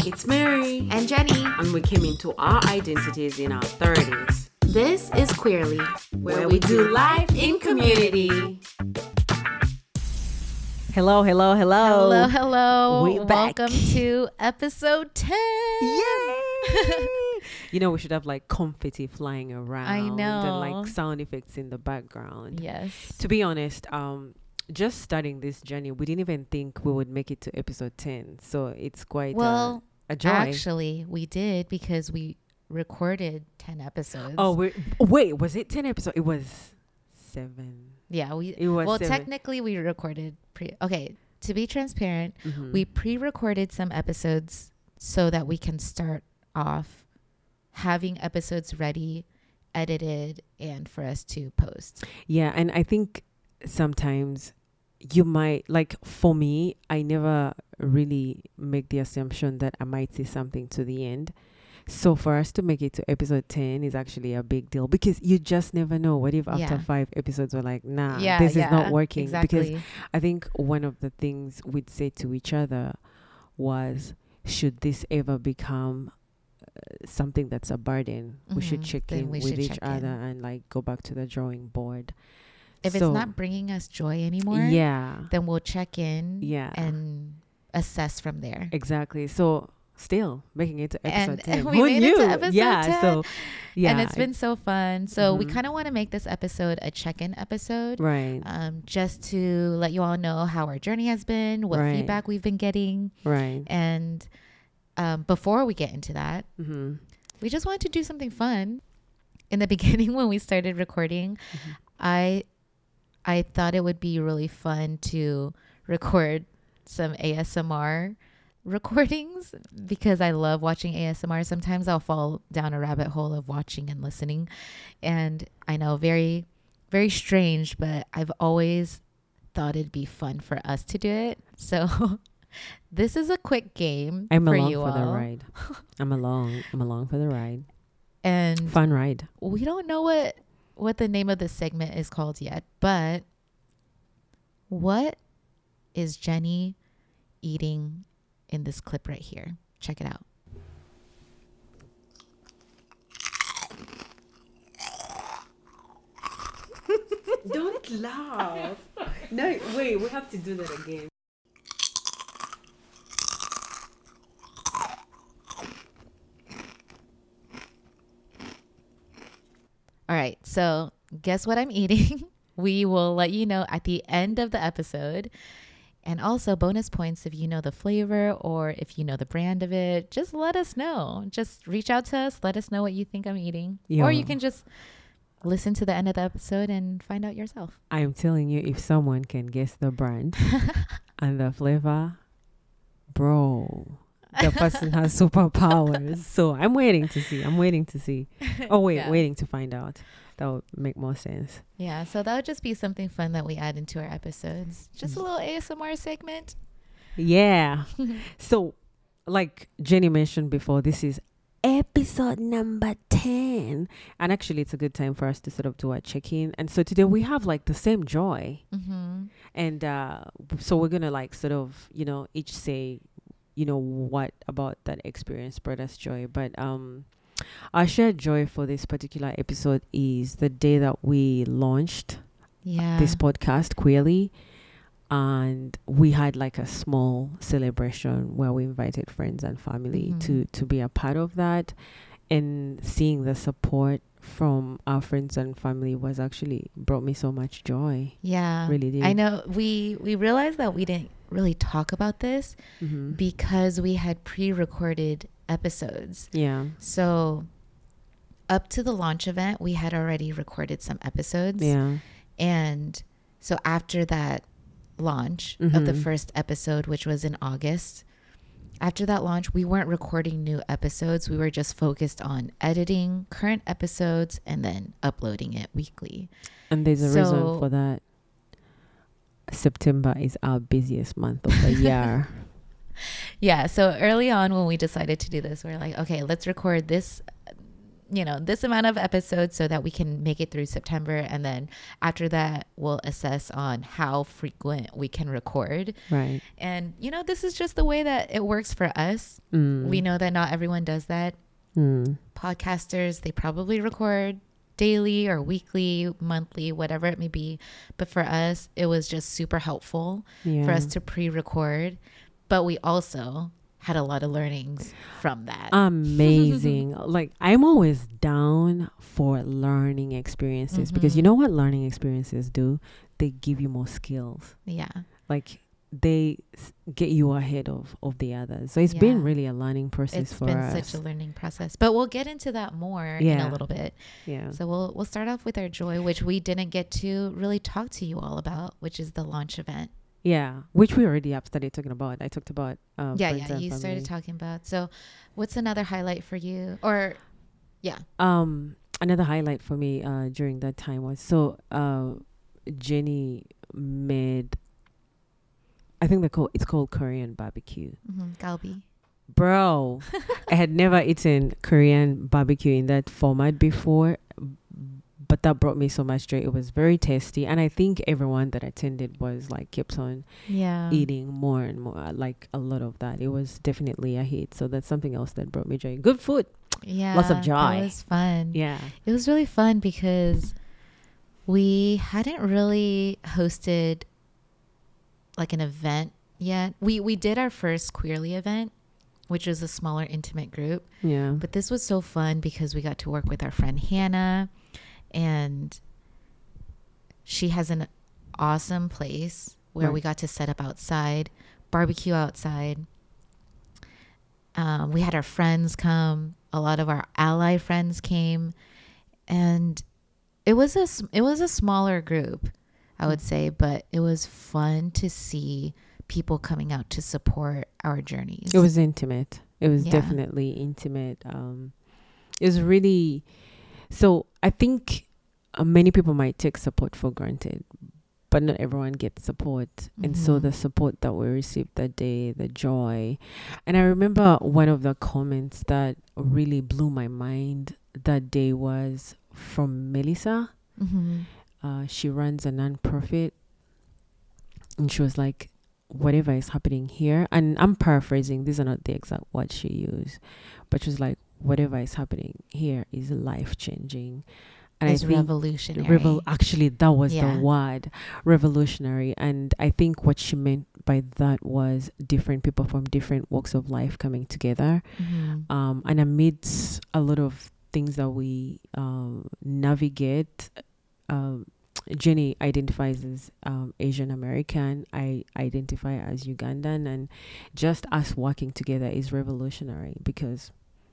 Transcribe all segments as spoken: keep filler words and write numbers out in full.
It's Mary and Jenny, and we came into our identities in our thirties. This is Queerly, where, where we, we do life in community. Hello, hello, hello. Hello, hello. We Welcome back. to episode ten. Yay! You know, we should have like confetti flying around. I know. And like sound effects in the background. Yes. To be honest, um, just starting this journey, we didn't even think we would make it to episode ten. So it's quite well, a, a joy. Actually, we did because we recorded ten episodes. Oh, we're, wait, was it ten episodes? It was seven. Yeah, we. It was well, seven. Technically, we recorded pre. Okay, to be transparent, Mm-hmm. we pre-recorded some episodes so that we can start off having episodes ready, edited, and for us to post. Yeah, and I think sometimes you might, like for me, I never really make the assumption that I might say something to the end. So for us to make it to episode ten is actually a big deal because you just never know. What if after Yeah. five episodes we're like, nah, Yeah, this yeah, is not working? exactly. Because I think one of the things we'd say to each other was, should this ever become uh, something that's a burden, we should Mhm. check Then in we with should each check other in. and like go back to the drawing board. If So- it's not bringing us joy anymore, yeah, then we'll check in Yeah. and assess from there. exactly. So still making it to episode And ten. we Who made it knew? to episode yeah, ten. so yeah, And it's been so fun. So we Mhm. kind of want to make this episode a check-in episode. right, Um, just to let you all know how our journey has been, what Right. feedback we've been getting. right. And um, before we get into that, Mm-hmm. we just wanted to do something fun. In the beginning, when we started recording, Mm-hmm. I I thought it would be really fun to record some A S M R recordings because I love watching A S M R. Sometimes I'll fall down a rabbit hole of watching and listening. And I know, very, very strange, but I've always thought it'd be fun for us to do it. So this is a quick game I'm for along you for the all. ride. I'm along. I'm along for the ride. And Fun ride. we don't know what what the name of this segment is called yet, but what is Jenny eating in this clip right here? Check it out. Don't laugh. No, wait. We have to do that again. All right, so guess what I'm eating? We will let you know at the end of the episode. And also bonus points if you know the flavor or if you know the brand of it. Just let us know. Just reach out to us. Let us know what you think I'm eating. Yeah. Or you can just listen to the end of the episode and find out yourself. I'm telling you, if someone can guess the brand and the flavor, bro, the person has superpowers. So I'm waiting to see. I'm waiting to see. Oh, wait, Yeah. waiting to find out. That would make more sense. Yeah, so that would just be something fun that we add into our episodes. Just a little A S M R segment. Yeah. So, like Jenny mentioned before, this is episode number ten. And actually, it's a good time for us to sort of do a check-in. And so today we have like the same joy. Mm-hmm. And uh, so we're going to like sort of, you know, each say, you know, what about that experience brought us joy. But um, our shared joy for this particular episode is the day that we launched Yeah. this podcast, Queerly. And we had like a small celebration where we invited friends and family Mhm. to, to be a part of that. And seeing the support from our friends and family was actually brought me so much joy. Yeah. Really did. I know we we realized that we didn't really talk about this Mm-hmm. because we had pre-recorded episodes. Yeah. So up to the launch event, we had already recorded some episodes. Yeah. And so after that launch of the Mhm. first episode, which was in August, after that launch, we weren't recording new episodes. We were just focused on editing current episodes and then uploading it weekly. And there's a So- reason for that. September is our busiest month of the year. Yeah. So early on when we decided to do this, we were like, okay, let's record this you know, this amount of episodes so that we can make it through September. And then after that, we'll assess on how frequent we can record. Right. And, you know, this is just the way that it works for us. Mm. We know that not everyone does that. Mm. Podcasters, they probably record daily or weekly, monthly, whatever it may be. But for us, it was just super helpful Yeah. for us to pre-record. But we also had a lot of learnings from that. Amazing. Like, I'm always down for learning experiences Mm-hmm. because you know what learning experiences do? They give you more skills. Yeah. Like, they s- get you ahead of, of the others. So it's been Yeah. really a learning process It's for been us. such a learning process. But we'll get into that more in Yeah. a little bit. Yeah. So we'll we'll start off with our joy, which we didn't get to really talk to you all about, which is the launch event. Yeah. Which we already have started talking about. I talked about um, yeah, friends yeah. and You family. started talking about. So what's another highlight for you? Or yeah. Um, another highlight for me uh, during that time was so uh, Jenny made, I think they call it's called Korean barbecue. Mm-hmm. Galbi. Bro, I had never eaten Korean barbecue in that format before, but that brought me so much joy. It was very tasty, and I think everyone that attended was like kept on Yeah. eating more and more, like a lot of that. It was definitely a hit. So that's something else that brought me joy. Good food. Yeah. Lots of joy. It was fun. Yeah. It was really fun because we hadn't really hosted like an event yet. We we did our first Queerly event, which was a smaller intimate group. Yeah. But this was so fun because we got to work with our friend Hannah, and she has an awesome place where Right. we got to set up outside, barbecue outside. Um, we had our friends come. A lot of our ally friends came, and it was a s- it was a smaller group, I would say, but it was fun to see people coming out to support our journeys. It was intimate. It was Yeah. definitely intimate. Um, it was really, so I think uh, many people might take support for granted, but not everyone gets support. And so Mhm. the support that we received that day, the joy. And I remember one of the comments that really blew my mind that day was from Melissa. Mhm. Uh, she runs a nonprofit, and she was like, whatever is happening here, and I'm paraphrasing, these are not the exact words she used, but she was like, whatever is happening here is life changing. And It's I think revolutionary. Revol- actually that was Yeah. the word, revolutionary. And I think what she meant by that was different people from different walks of life coming together, Mhm. um, and amidst a lot of things that we um, navigate. um, Jenny identifies as um, Asian American. I identify as Ugandan, and just us working together is revolutionary because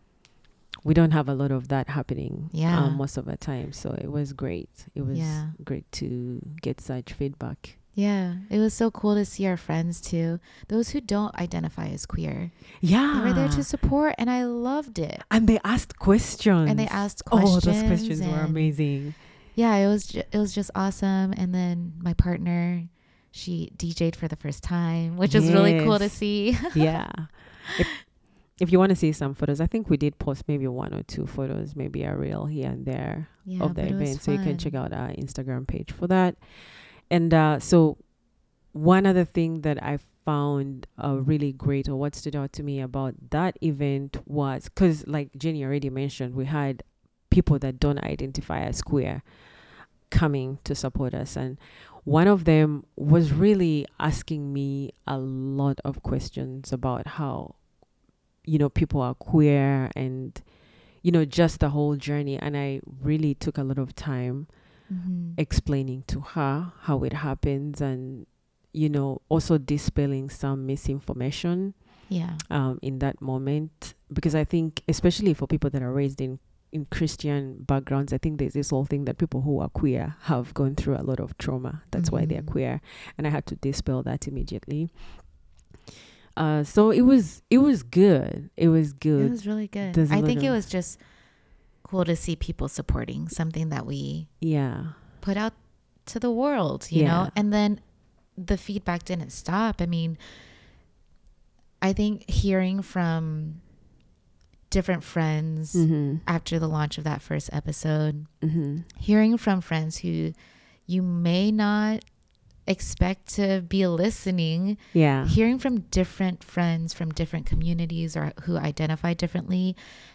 we don't have a lot of that happening Yeah. um, most of the time. So it was great. It was Yeah. great to get such feedback. Yeah, it was so cool to see our friends too. Those who don't identify as queer, Yeah, they were there to support, and I loved it. and they asked questions. And they asked Oh, questions. those questions were and- amazing. Yeah, it was ju- it was just awesome. And then my partner, she D J'd for the first time, which was really cool to Yes. see. Yeah. If, if you want to see some photos, I think we did post maybe one or two photos, maybe a reel here and there Yeah, of the but it was event. So you can fun. check out our Instagram page for that. And uh, so one other thing that I found uh, really great, or what stood out to me about that event was, because like Jenny already mentioned, we had people that don't identify as queer coming to support us. And one of them was really asking me a lot of questions about how, you know, people are queer and, you know, just the whole journey. And I really took a lot of time Mhm. explaining to her how it happens, and, you know, also dispelling some misinformation Yeah. um, in that moment. Because I think, especially for people that are raised in in Christian backgrounds, I think there's this whole thing that people who are queer have gone through a lot of trauma. That's why they're Mhm. queer. And I had to dispel that immediately. Uh, so it was it was good. It was It good. was really good. There's a I think lot it of- was just cool to see people supporting something that we Yeah. put out to the world, you Yeah. know? And then the feedback didn't stop. I mean, I think hearing from different friends Mm-hmm. after the launch of that first episode, Mm-hmm. hearing from friends who you may not expect to be listening, Yeah. hearing from different friends from different communities or who identify differently,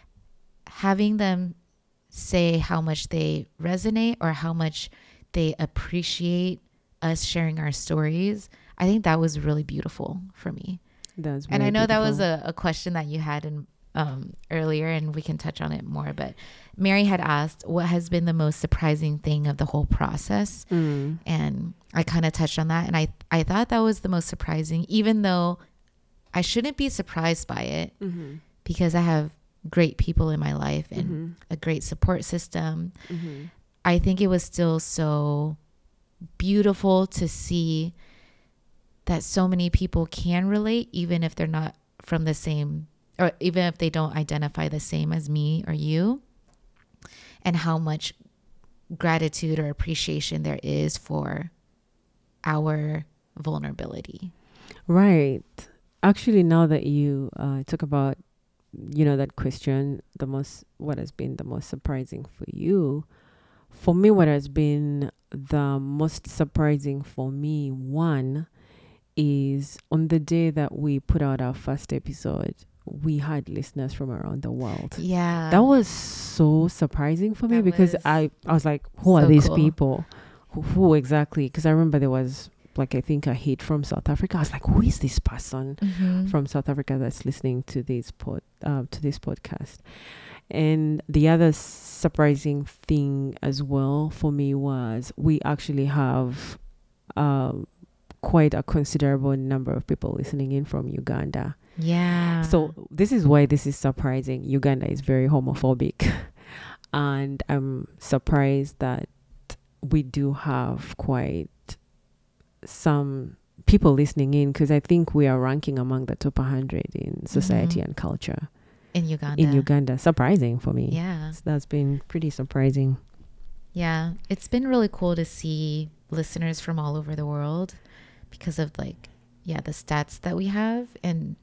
having them say how much they resonate or how much they appreciate us sharing our stories. I think that was really beautiful for me. That's And I very know that was beautiful. a, a question that you had in um, earlier, and we can touch on it more. But Mary had asked, what has been the most surprising thing of the whole process? Mm. And I kind of touched on that. And I, I thought that was the most surprising, even though I shouldn't be surprised by it Mm-hmm. because I have great people in my life and Mm-hmm. a great support system. Mm-hmm. I think it was still so beautiful to see that so many people can relate, even if they're not from the same, or even if they don't identify the same as me or you, and how much gratitude or appreciation there is for our vulnerability. Right. Actually, now that you uh, talk about, you know, that question, the most, what has been the most surprising for you? For me, what has been the most surprising for me, one, is on the day that we put out our first episode, we had listeners from around the world. Yeah. That was so surprising for me That because was I, I was like, who are so these cool. people? Who, who exactly? Because I remember there was like, I think a hit from South Africa. I was like, who is this person Mhm. from South Africa that's listening to this pod, uh, to this podcast? And the other surprising thing as well for me was we actually have um, quite a considerable number of people listening in from Uganda. Yeah. So this is why this is surprising. Uganda is very homophobic. And I'm surprised that we do have quite some people listening in, because I think we are ranking among the top one hundred in society Mhm. and culture in Uganda. in Uganda. Surprising for me. Yeah. So that's been pretty surprising. Yeah. It's been really cool to see listeners from all over the world because of like, yeah, the stats that we have. And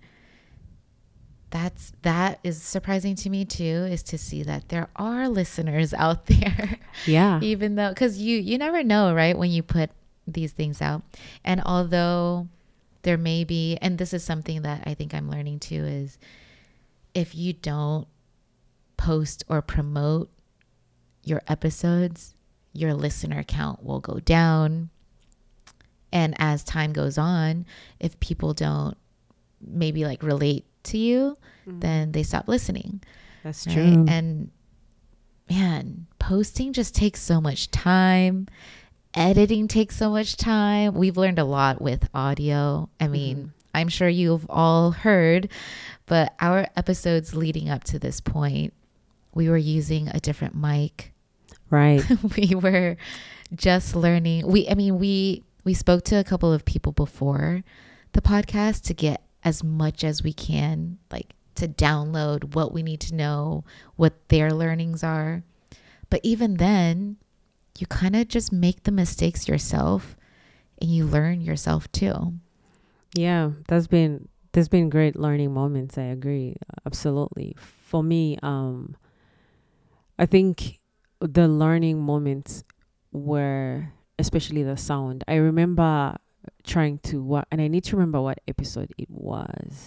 that's, that is surprising to me too, is to see that there are listeners out there, Yeah. even though, cause you, you never know, right? When you put these things out. And although there may be, and this is something that I think I'm learning too, is if you don't post or promote your episodes, your listener count will go down. And as time goes on, if people don't maybe like relate to you, Mm. then they stop listening. That's Right? true. And man, posting just takes so much time. Editing takes so much time. We've learned a lot with audio. I mean, Mhm. I'm sure you've all heard, but our episodes leading up to this point, we were using a different mic. Right. We were just learning. We, I mean, we, we spoke to a couple of people before the podcast to get as much as we can, like to download what we need to know, what their learnings are. But even then, you kind of just make the mistakes yourself and you learn yourself too. Yeah, that's been there's been great learning moments. I agree, absolutely. For me, um, I think the learning moments were especially the sound. I remember trying to what, and I need to remember what episode it was.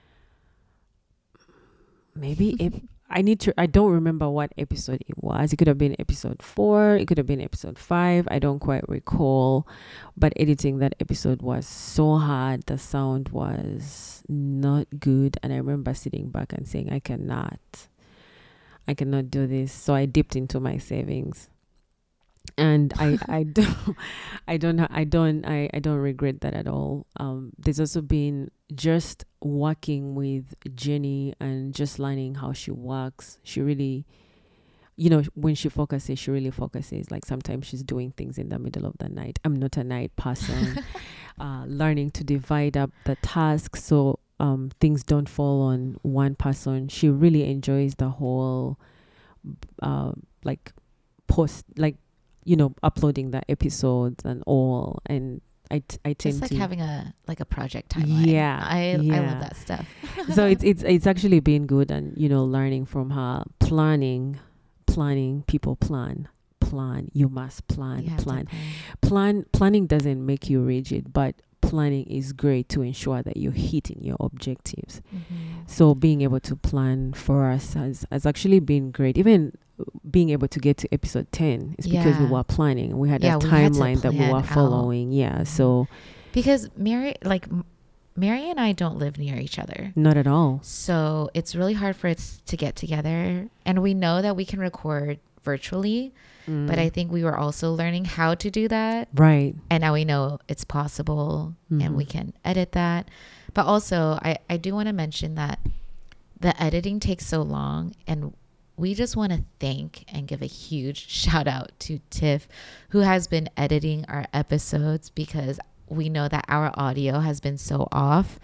Maybe ep- I need to. I don't remember what episode it was. It could have been episode four. It could have been episode five. I don't quite recall. But editing that episode was so hard. The sound was not good, and I remember sitting back and saying, "I cannot, I cannot do this." So I dipped into my savings, and I, I don't, I don't, I don't, I, I don't regret that at all. Um, there's also been just working with Jenny and just learning how she works. She really, you know, when she focuses, she really focuses. Like sometimes she's doing things in the middle of the night. I'm not a night person. uh, learning to divide up the tasks so um, things don't fall on one person. She really enjoys the whole, uh, like, post, like, you know, uploading the episodes and all. And I, t- I tend Just like to having a like a project timeline. Yeah, I I yeah. love that stuff. so it's it's it's actually been good, and you know, learning from her. Planning, planning. People plan, plan. You must plan, You have to plan, plan. plan. Planning doesn't make you rigid, but planning is great to ensure that you're hitting your objectives. Mhm. So being able to plan for us has has actually been great. Even being able to get to episode ten is because we Yeah. were planning. We had Yeah, a we had to timeline that we plan were out. following. Yeah. So Because Mary, like M- Mary and I don't live near each other. not at all. So it's really hard for us to get together. And we know that we can record virtually, but Mm. I think we were also learning how to do that. Right. And now we know it's possible and we Mhm. can edit that. But also, I, I do want to mention that the editing takes so long, and we just want to thank and give a huge shout out to Tiff, who has been editing our episodes, because we know that our audio has been so off.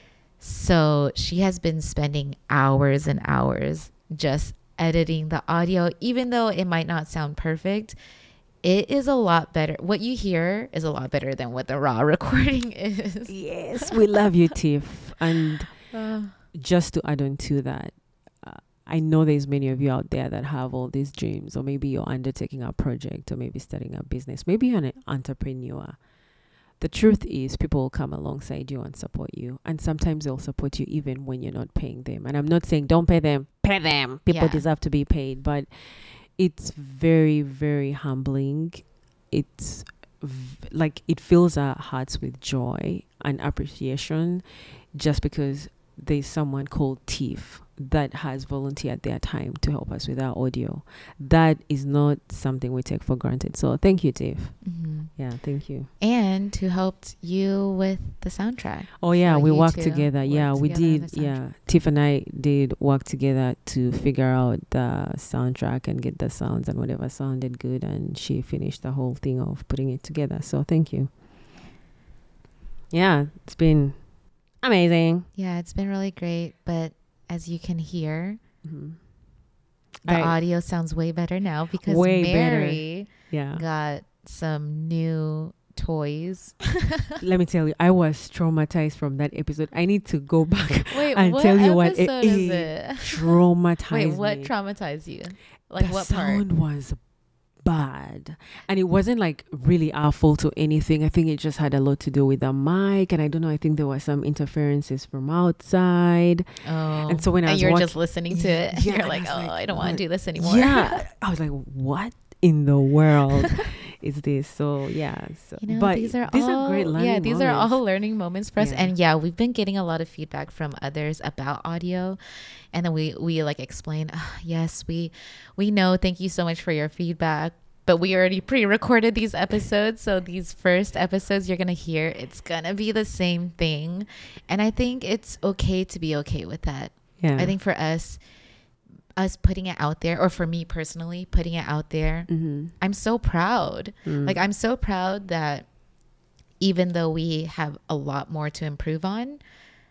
So she has been spending hours and hours just editing the audio, even though it might not sound perfect. It is a lot better. What you hear is a lot better than what the raw recording is. Yes, we love you, Tiff. And Uh, just to add on to that, uh, I know there's many of you out there that have all these dreams, or maybe you're undertaking a project, or maybe starting a business, maybe you're an entrepreneur. The truth is, people will come alongside you and support you, and sometimes they'll support you even when you're not paying them. And I'm not saying don't pay them, pay them. People Yeah. deserve to be paid, but it's very, very humbling. It's v- like it fills our hearts with joy and appreciation, just because there's someone called Tiff that has volunteered their time to help us with our audio. That is not something we take for granted. So thank you, Tiff. mhm. Yeah, thank you. And who helped you with the soundtrack. Oh yeah, So we you worked two together. worked Yeah, we together on did. the Yeah, Tiff and I did work together to figure out the soundtrack and get the sounds and whatever sounded good. And she finished the whole thing of putting it together. So thank you. Yeah, it's been amazing. Yeah, it's been really great. But as you can hear, Mhm. the I- audio sounds way better now because Way better. Mary Yeah. got some new toys. Let me tell you, I was traumatized from that episode. I need to go back Wait, and what tell you what it, episode is it it? traumatized Wait, what me. traumatized you? Like the what sound part? was bad, and it wasn't like really our fault or anything. I think it just had a lot to do with the mic, and I don't know, I think there were some interferences from outside. Oh, And so when I and was you're watch- just listening to it, and Yeah, you're and like, I oh, was like, I don't want what? to do this anymore. Yeah, I was like, what in the world is this? So yeah, so You know, but these are these all are great learning yeah, these are all moments. learning moments for us. Yeah. And yeah, we've been getting a lot of feedback from others about audio, and then we we like explain, "Ah, yes, we we know. Thank you so much for your feedback. But we already pre-recorded these episodes, so these first episodes you're gonna hear, it's gonna be the same thing, and I think it's okay to be okay with that. Yeah, I think for us, us putting it out there, or for me personally, putting it out there, mm-hmm. I'm so proud. Mm. Like, I'm so proud that even though we have a lot more to improve on,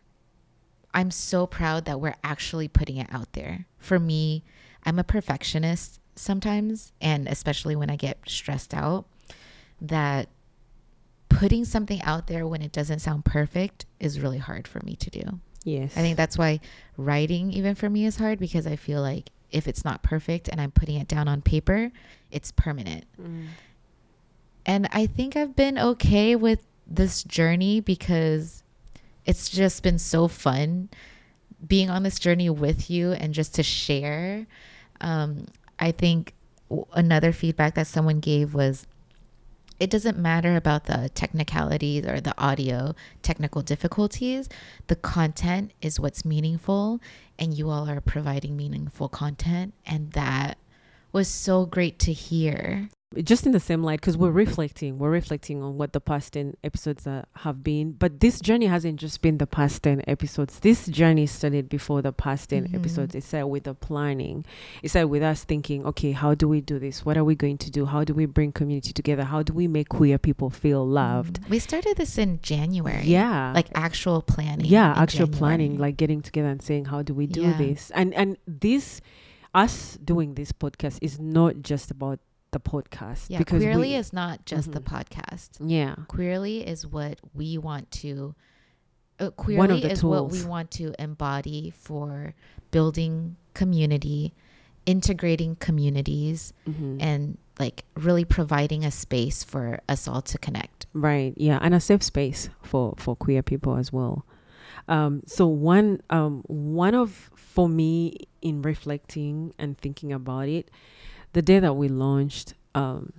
I'm so proud that we're actually putting it out there. For me, I'm a perfectionist sometimes, and especially when I get stressed out, that putting something out there when it doesn't sound perfect is really hard for me to do. Yes, I think that's why writing even for me is hard, because I feel like if it's not perfect and I'm putting it down on paper, it's permanent. Mm. And I think I've been okay with this journey because it's just been so fun being on this journey with you and just to share. Um, I think w- another feedback that someone gave was, it doesn't matter about the technicalities or the audio technical difficulties. The content is what's meaningful, and you all are providing meaningful content. And that was so great to hear. Just in the same light, because we're reflecting, we're reflecting on what the past ten episodes uh, have been. But this journey hasn't just been the past ten episodes. This journey started before the past ten Mhm. episodes. It started with the planning. It started with us thinking, okay, how do we do this? What are we going to do? How do we bring community together? How do we make queer people feel loved? Mm. We started this in January. Yeah. Like actual planning. yeah, in actual January. planning, like getting together and saying, how do we do Yeah. this? And and this, us doing this podcast is not just about the podcast. Yeah, because Queerly we, is not just Mhm. the podcast. yeah, Queerly is what we want to uh, One of Queerly the is what we tools. want to embody for building community, integrating communities, Mhm. and like really providing a space for us all to connect. Right. Yeah, and a safe space for for queer people as well. Um, so one um one of for me in reflecting and thinking about it, the day that we launched um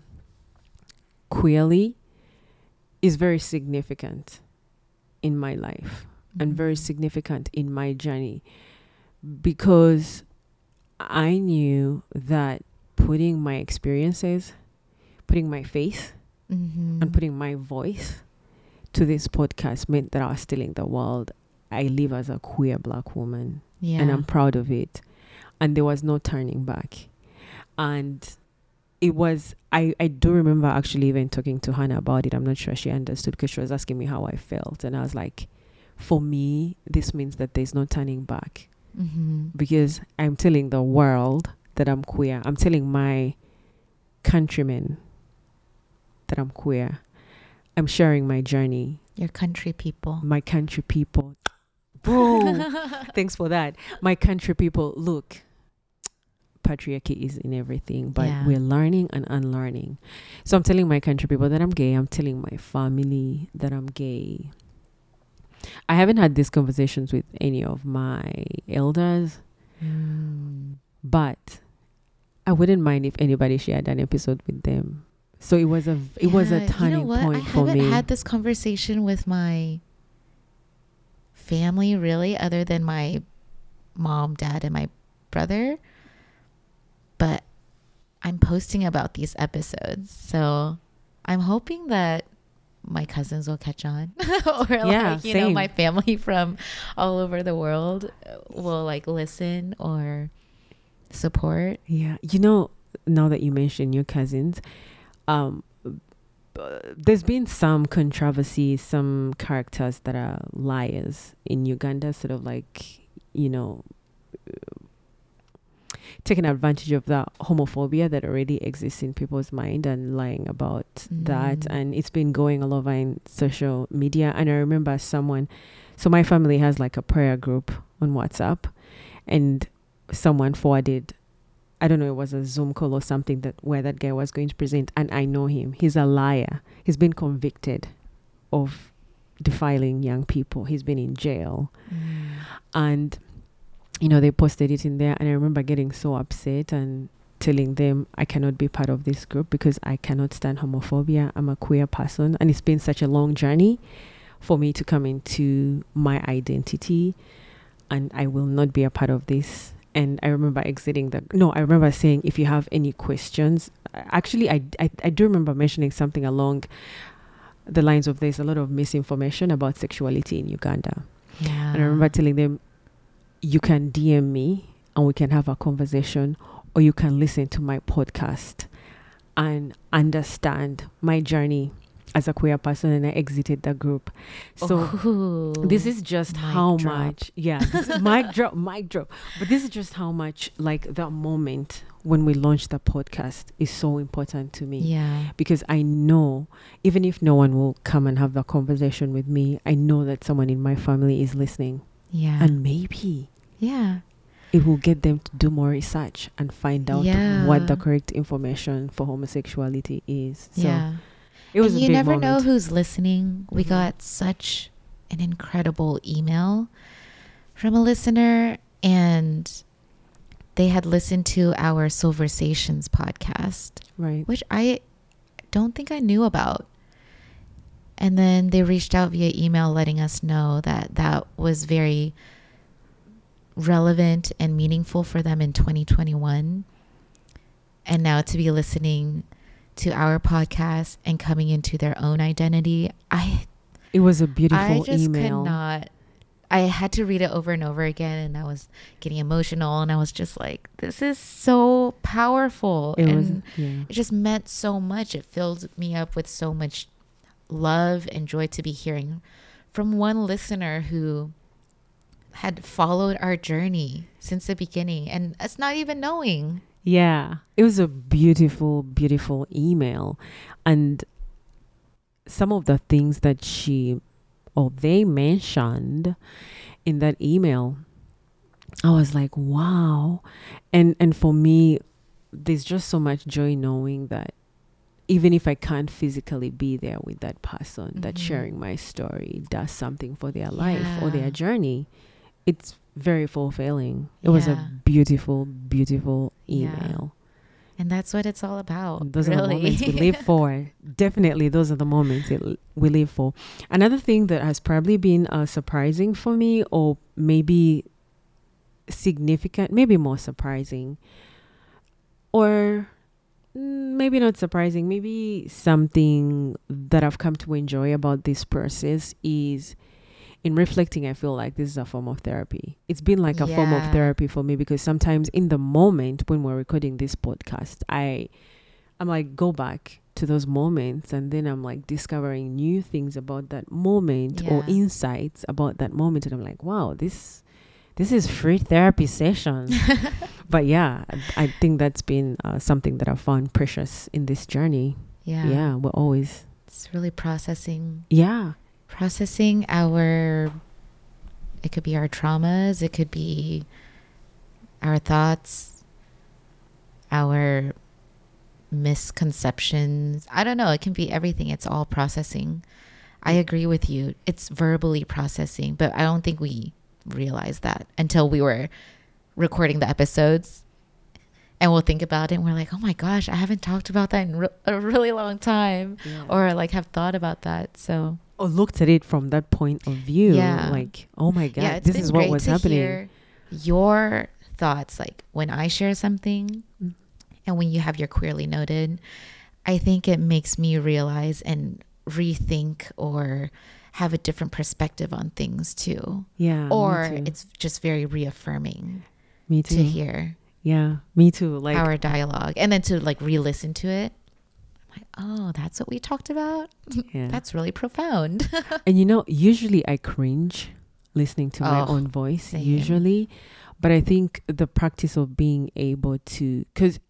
Queerly is very significant in my life and very Mhm. significant in my journey, because I knew that putting my experiences, putting my face, Mhm. and putting my voice to this podcast meant that I was telling the world I live as a queer black woman, Yeah. and I'm proud of it. And there was no turning back. And it was, I, I do remember actually even talking to Hannah about it. I'm not sure she understood, because she was asking me how I felt. And I was like, for me, this means that there's no turning back, Mhm. because I'm telling the world that I'm queer. I'm telling my countrymen that I'm queer. I'm sharing my journey, Your country people. my country people. Boom. Thanks for that. My country people, look, patriarchy is in everything, but Yeah. we're learning and unlearning. So I'm telling my country people that I'm gay. I'm telling my family that I'm gay. I haven't had these conversations with any of my elders, Mm. but I wouldn't mind if anybody shared an episode with them. So it was a it was a Yeah, turning you know what? point I for haven't me. had this conversation with my family really, other than my mom, dad, and my brother. But I'm posting about these episodes, so I'm hoping that my cousins will catch on, or Yeah, like you know same. my family from all over the world will like listen or support. Yeah, you know, now that you mention your cousins, um, uh, there's been some controversy, some characters that are liars in Uganda, sort of like, you know, taking advantage of the homophobia that already exists in people's mind and lying about that. Mm. And it's been going all over in social media. And I remember someone, so my family has like a prayer group on WhatsApp, and someone forwarded, I don't know, it was a Zoom call or something, that where that guy was going to present, and I know him. He's a liar. He's been convicted of defiling young people. He's been in jail. Mm. And, you know, they posted it in there, and I remember getting so upset and telling them I cannot be part of this group because I cannot stand homophobia. I'm a queer person, and it's been such a long journey for me to come into my identity, and I will not be a part of this. And I remember exiting the, no, I remember saying, if you have any questions, actually, I, I, I do remember mentioning something along the lines of there's a lot of misinformation about sexuality in Uganda. Yeah. And I remember telling them, you can D M me and we can have a conversation, or you can listen to my podcast and understand my journey as a queer person. And I exited the group. So Ooh, this is just mic how drop. much, yeah, this is mic drop, mic drop. But this is just how much, like, that moment when we launched the podcast is so important to me. Yeah. Because I know, even if no one will come and have the conversation with me, I know that someone in my family is listening. Yeah. And maybe yeah. it will get them to do more research and find out Yeah. what the correct information for homosexuality is. So yeah. it was And a you big never know moment. who's listening. We Mhm. got such an incredible email from a listener, and they had listened to our Silversations podcast, Right. which I don't think I knew about. And then they reached out via email letting us know that that was very relevant and meaningful for them in twenty twenty-one. And now to be listening to our podcast and coming into their own identity, I It was a beautiful I just email. could not. I had to read it over and over again, and I was getting emotional, and I was just like, this is so powerful. It and was, yeah. it just meant so much. It filled me up with so much love and joy to be hearing from one listener who had followed our journey since the beginning, and us not even knowing. Yeah, it was a beautiful, beautiful email. And some of the things that she or they mentioned in that email, I was like, wow. And and for me, there's just so much joy knowing that even if I can't physically be there with that person, mm-hmm. that sharing my story does something for their yeah. life or their journey, it's very fulfilling. It yeah. was a beautiful, beautiful email. Yeah. And that's what it's all about. Those really. are the moments we live for. Definitely, those are the moments it, we live for. Another thing that has probably been uh, surprising for me, or maybe significant, maybe more surprising, or maybe not surprising, maybe something that I've come to enjoy about this process is in reflecting, I feel like this is a form of therapy. It's been like a yeah. form of therapy for me, because sometimes in the moment when we're recording this podcast, I, I'm like, go back to those moments, and then I'm like discovering new things about that moment yeah. or insights about that moment. And I'm like, wow, this, this is free therapy session. But yeah, I, I think that's been uh, something that I found precious in this journey. Yeah. Yeah. We're always. It's really processing. Yeah. Processing our, it could be our traumas, it could be our thoughts, our misconceptions. I don't know. It can be everything. It's all processing. I agree with you. It's verbally processing, but I don't think we realized that until we were recording the episodes, and we'll think about it and we're like, oh my gosh, I haven't talked about that in re- a really long time. Yeah. Or like have thought about that. So or looked at it from that point of view. Yeah. Like, oh my God, yeah, this is what was happening. Hear your thoughts, like when I share something mm. and when you have your queerly noted, I think it makes me realize and rethink or have a different perspective on things too. Yeah. Or too. It's just very reaffirming. Me too. To hear. Yeah, me too. Like our dialogue, and then to like re-listen to it. I'm like, oh, that's what we talked about. Yeah. That's really profound. And you know, usually I cringe listening to oh, my own voice. Same. Usually, but I think the practice of being able to, because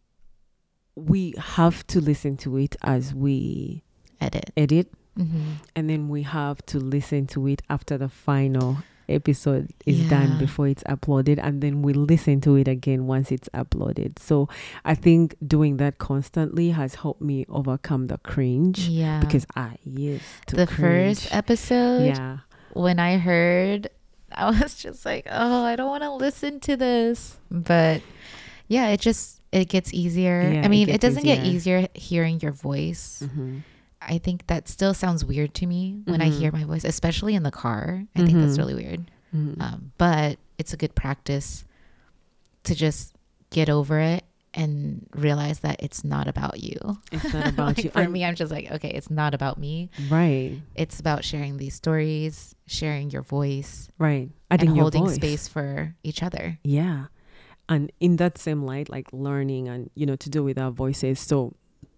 we have to listen to it as we edit, edit, mm-hmm. and then we have to listen to it after the final episode is yeah. done before it's uploaded, and then we listen to it again once it's uploaded. So I think doing that constantly has helped me overcome the cringe. Yeah, because I used to the cringe. First episode. Yeah, when I heard, I was just like, oh, I don't want to listen to this. But yeah, it just it gets easier. Yeah, I mean, it, it doesn't easier. get easier hearing your voice. Mm-hmm. I think that still sounds weird to me when mm-hmm. I hear my voice, especially in the car. I mm-hmm. think that's really weird. Mm-hmm. Um, but it's a good practice to just get over it and realize that it's not about you. It's not about like you. For I'm, me, I'm just like, okay, it's not about me. Right. It's about sharing these stories, sharing your voice. Right. Adding and holding space for each other. Yeah. And in that same light, like learning and, you know, to do with our voices. So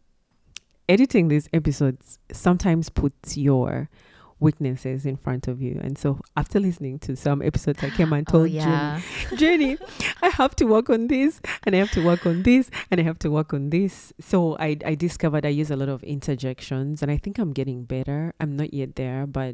editing these episodes sometimes puts your weaknesses in front of you. And so after listening to some episodes, I came and told oh, yeah. Jenny, Jenny, I have to work on this, and I have to work on this, and I have to work on this. So I, I discovered I use a lot of interjections, and I think I'm getting better. I'm not yet there, but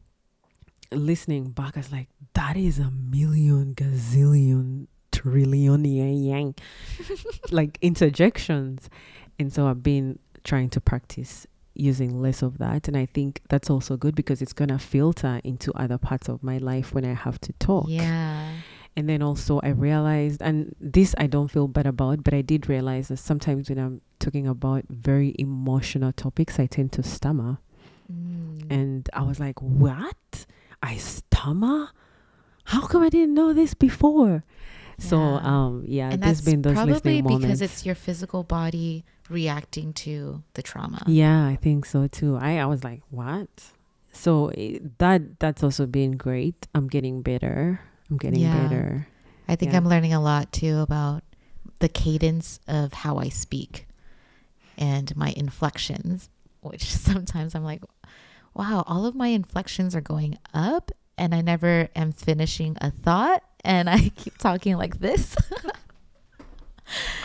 listening back, I was like, that is a million, gazillion, trillion, yang, yang, like interjections. And so I've been trying to practice using less of that, and I think that's also good because it's gonna filter into other parts of my life when I have to talk. Yeah. And then also I realized, and this I don't feel bad about, but I did realize that sometimes when I'm talking about very emotional topics, I tend to stammer. Mm. And I was like, what? I stammer? How come I didn't know this before? Yeah. So um yeah, and there's been those listening moments. Probably because it's your physical body reacting to the trauma. Yeah, I think so too. I, I was like, what? So it, that that's also been great. I'm getting better. I'm getting yeah. better. I think yeah. I'm learning a lot too about the cadence of how I speak and my inflections, which sometimes I'm like, wow, all of my inflections are going up and I never am finishing a thought and I keep talking like this.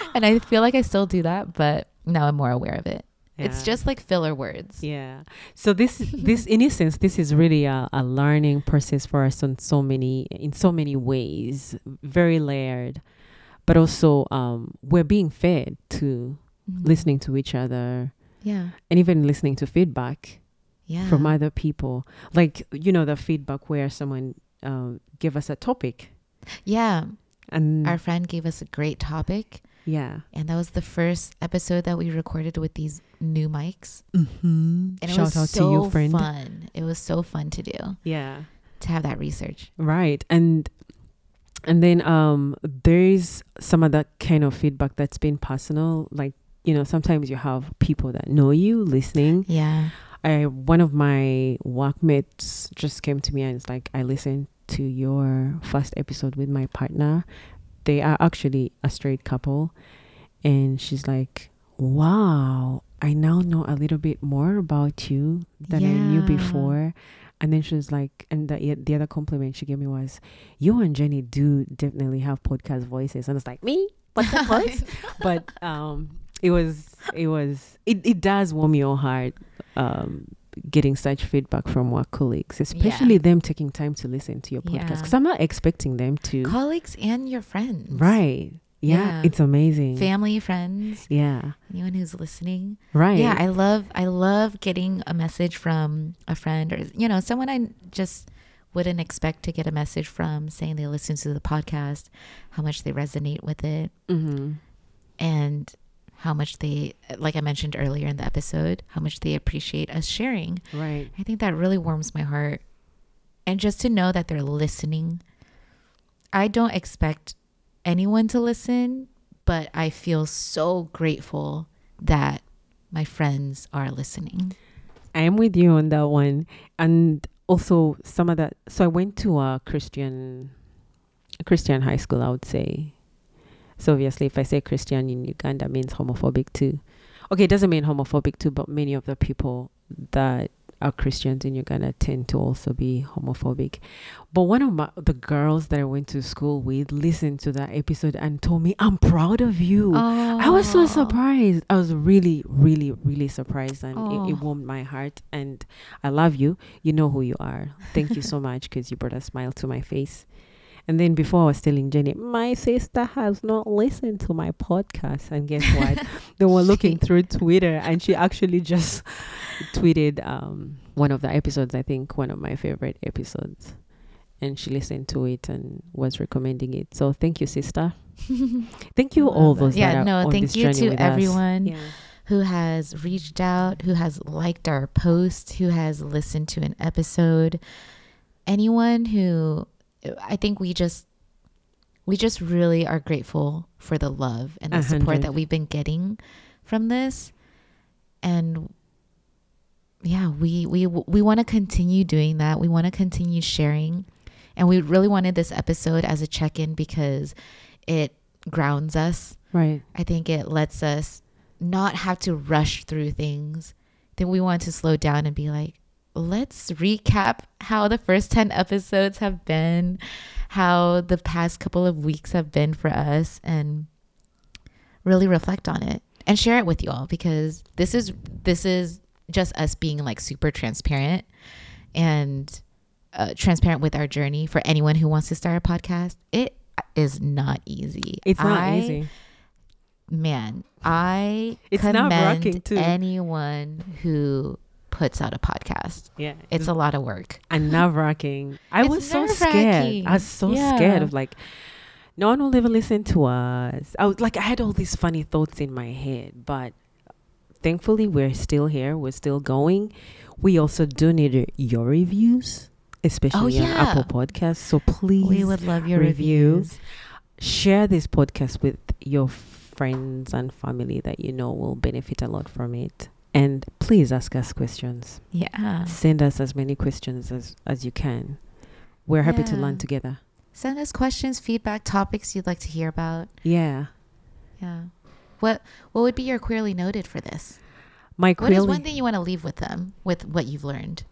And I feel like I still do that, but now I'm more aware of it. Yeah. It's just like filler words. Yeah. So this, this, in a sense, this is really a, a learning process for us on so many, in so many ways, very layered, but also um, we're being fed to Mhm. listening to each other Yeah. and even listening to feedback Yeah. from other people. Like, you know, the feedback where someone um, give us a topic Yeah. and Our friend gave us a great topic. yeah. And that was the first episode that we recorded with these new mics. Mm-hmm. And it Shout was out so to you, friend. fun. It was so fun to do, Yeah. to have that research. Right. And and then um there's some of that kind of feedback that's been personal. Like, you know, sometimes you have people that know you listening. Yeah. I one of my workmates just came to me and it's like, I listened to your first episode with my partner. They are actually a straight couple. And she's like, wow, I now know a little bit more about you than I knew Yeah. before. And then she was like, and the, the other compliment she gave me was, you and Jenny do definitely have podcast voices. And I was like, me? Podcast voice? But um, it was, it was, it, it does warm your heart um, getting such feedback from work colleagues, especially Yeah. them taking time to listen to your podcast. Yeah. Because I'm not expecting them to. Colleagues and your friends. Right. Yeah, Yeah. it's amazing. Family, friends, Yeah. anyone who's listening. Right. Yeah, I love I love getting a message from a friend, or you know, someone I just wouldn't expect to get a message from, saying they listen to the podcast, how much they resonate with it, Mm-hmm. and how much they, like I mentioned earlier in the episode, how much they appreciate us sharing. Right. I think that really warms my heart. And just to know that they're listening. I don't expect anyone to listen, but I feel so grateful that my friends are listening. I am with you on that one. And also some of that. So I went to a Christian, a Christian high school, I would say. So obviously if I say Christian in Uganda means homophobic too. Okay, it doesn't mean homophobic too, but many of the people that are Christians in Uganda tend to also be homophobic. But one of my, the girls that I went to school with listened to that episode and told me, I'm proud of you. I was so surprised. I was really, really, really surprised, and it, it Oh. warmed my heart. And I love you. You know who you are. Thank you so much because you brought a smile to my face. And then before I was telling Jenny, my sister has not listened to my podcast. And guess what? They were looking through Twitter and she actually just tweeted um, one of the episodes, I think one of my favorite episodes. And she listened to it and was recommending it. So thank you, sister. Thank you, Love all that. those Yeah, that are no, on thank this you journey to with us. everyone Yeah. who has reached out, who has liked our post, who has listened to an episode. Anyone who, I think we just we just really are grateful for the love and the A support hundred. that we've been getting from this. And yeah, we we we want to continue doing that. We want to continue sharing. And we really wanted this episode as a check-in because it grounds us. Right. I think it lets us not have to rush through things. Then we want to slow down and be like, let's recap how the first ten episodes have been, how the past couple of weeks have been for us, and really reflect on it and share it with you all, because this is this is just us being like super transparent and uh, transparent with our journey. For anyone who wants to start a podcast, it is not easy. It's not I- easy. Man, I It's nerve-wracking, commend too. anyone who puts out a podcast. Yeah. It's a lot of work. and nerve wracking. I It's was so nerve-wracking. scared. I was so Yeah. scared of like, no one will ever listen to us. I was like, I had all these funny thoughts in my head, but thankfully we're still here. We're still going. We also do need your reviews, especially on Oh, yeah. Apple Podcasts. So please We would love your review. reviews. share this podcast with your friends and family that you know will benefit a lot from it. And please ask us questions. Yeah. Send us as many questions as, as you can. We're happy to Yeah. learn together. Send us questions, feedback, topics you'd like to hear about. Yeah. Yeah. What What would be your queerly noted for this? My What is queerly, one thing you want to leave with them, with what you've learned?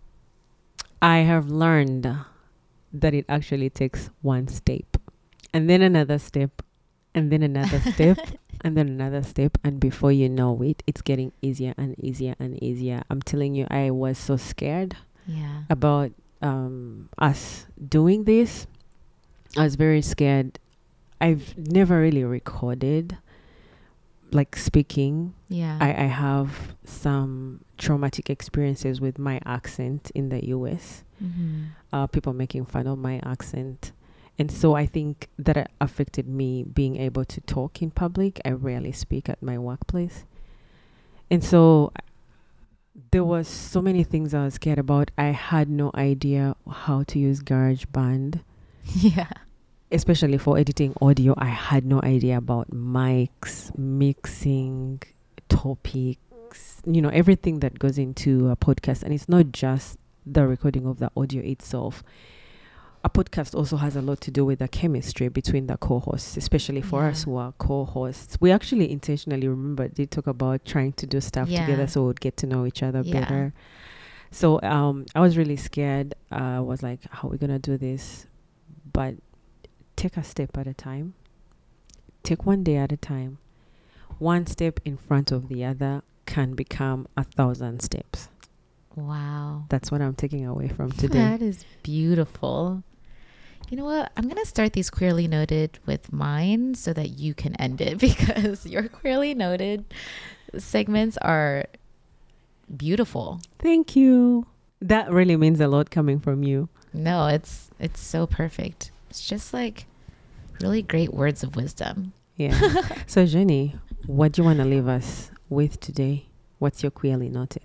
I have learned that it actually takes one step and then another step and then another step and then another step, and before you know it, it's getting easier and easier and easier. I'm telling you, I was so scared Yeah. about um us doing this. I was very scared. I've never really recorded like speaking. Yeah. I, I have some traumatic experiences with my accent in the U S. Mm-hmm. Uh, people making fun of my accent. And so I think that it affected me being able to talk in public. I rarely speak at my workplace. And so there was so many things I was scared about. I had no idea how to use GarageBand, Yeah. especially for editing audio. I had no idea about mics, mixing, topics, you know, everything that goes into a podcast. And it's not just the recording of the audio itself. A podcast also has a lot to do with the chemistry between the co-hosts, especially for Yeah. us who are co-hosts. We actually intentionally, remember, did talk about trying to do stuff Yeah. together so we'd get to know each other Yeah. better. So um, I was really scared. Uh, I was like, how are we going to do this? But take a step at a time. Take one day at a time. One step in front of the other can become a thousand steps. Wow. That's what I'm taking away from today. That is beautiful. You know what? I'm going to start these queerly noted with mine so that you can end it, because your queerly noted segments are beautiful. Thank you. That really means a lot coming from you. No, it's it's so perfect. It's just like really great words of wisdom. Yeah. So Jenny, what do you want to leave us with today? What's your queerly noted?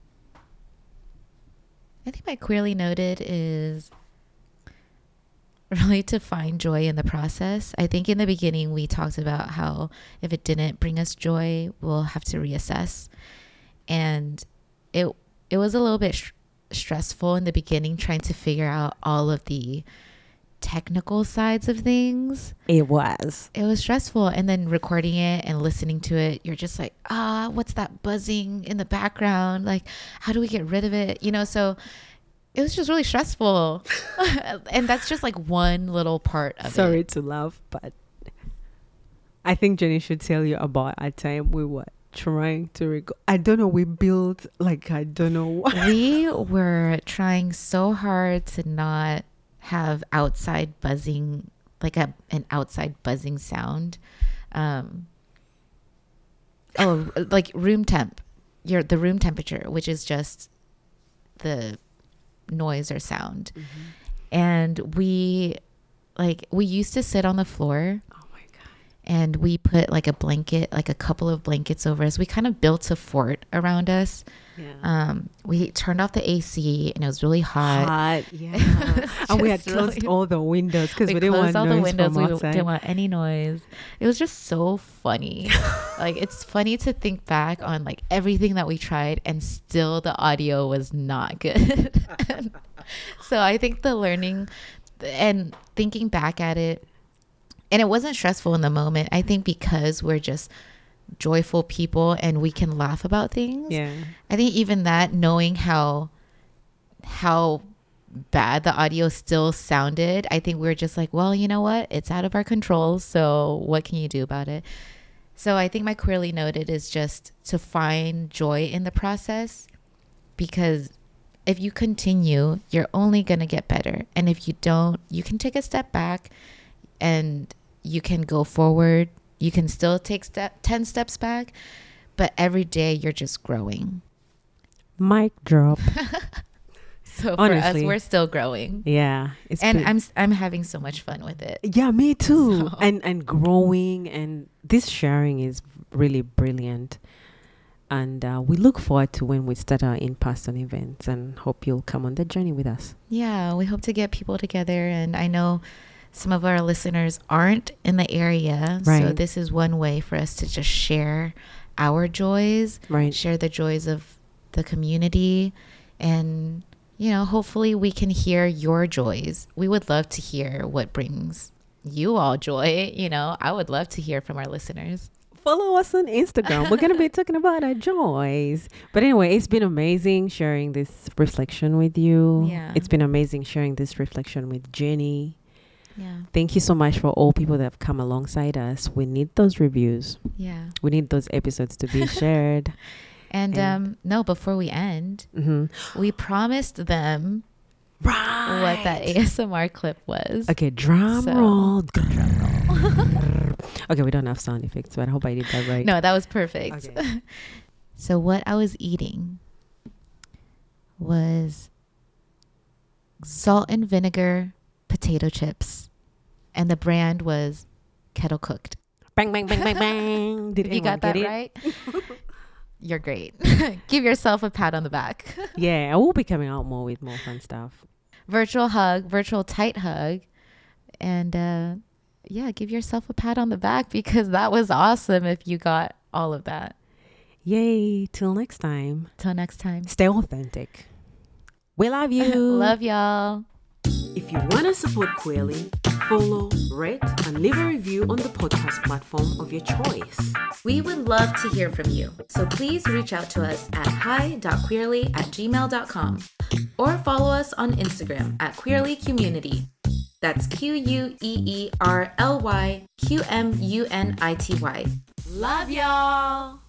I think my queerly noted is really to find joy in the process. I think in the beginning we talked about how if it didn't bring us joy, we'll have to reassess. And it it was a little bit sh- stressful in the beginning trying to figure out all of the technical sides of things. It was. It was stressful. And then recording it and listening to it, you're just like, ah, what's that buzzing in the background? Like, how do we get rid of it? You know, so it was just really stressful. And that's just like one little part of Sorry it. to laugh, but I think Jenny should tell you about a time we were trying to record. I don't know. We built like, I don't know what. We were trying so hard to not have outside buzzing, like a an outside buzzing sound. Um, oh, like room temp, your the room temperature, which is just the noise or sound. Mm-hmm. And we, like, we used to sit on the floor. Oh my God. And we put like a blanket, like a couple of blankets over us. We kind of built a fort around us. Yeah. Um, we turned off the A C and it was really hot. Hot, yeah. And we had Just closed really- all the windows because we, we didn't want closed all noise the windows. from We outside. didn't want any noise. It was just so funny. Like, it's funny to think back on like everything that we tried and still the audio was not good. So I think the learning and thinking back at it, and it wasn't stressful in the moment. I think because we're just joyful people and we can laugh about things. Yeah. I think even that, knowing how how bad the audio still sounded, I think we were just like, well, you know what? It's out of our control. So what can you do about it? So I think my queerly noted is just to find joy in the process, because if you continue, you're only going to get better. And if you don't, you can take a step back and you can go forward. You can still take step ten steps back, but every day you're just growing. Mic drop. So for Honestly. us, we're still growing. Yeah. It's And good. I'm I'm having so much fun with it. Yeah, me too. So- And and growing, and this sharing is really brilliant. And uh, we look forward to when we start our in-person events, and hope you'll come on the journey with us. Yeah, we hope to get people together. And I know some of our listeners aren't in the area. So Right. this is one way for us to just share our joys, Right. share the joys of the community. And, you know, hopefully we can hear your joys. We would love to hear what brings you all joy. You know, I would love to hear from our listeners. Follow us on Instagram. We're going to be talking about our joys. But anyway, it's been amazing sharing this reflection with you. Yeah. It's been amazing sharing this reflection with Jenny. Yeah. Thank you so much for all people that have come alongside us. We need those reviews. Yeah. We need those episodes to be shared. And, And- um, no, before we end, Mm-hmm. we promised them Right. what that A S M R clip was. Okay, drum So- roll. Okay, we don't have sound effects, but I hope I did that right. No, that was perfect. Okay. So what I was eating was salt and vinegar potato chips, and the brand was Kettle Cooked. Bang, bang, bang, bang, bang. Did You anyone got that get it? right? You're great. Give yourself a pat on the back. Yeah, I will be coming out more with more fun stuff. Virtual hug, virtual tight hug. And uh, yeah, give yourself a pat on the back because that was awesome if you got all of that. Yay. Till next time. Till next time. Stay authentic. We love you. Love y'all. If you want to support Queerly, follow, rate, and leave a review on the podcast platform of your choice. We would love to hear from you. So please reach out to us at hi dot queerly at gmail dot com or follow us on Instagram at Queerly Community. That's Q U E E R L Y Q M U N I T Y. Love y'all.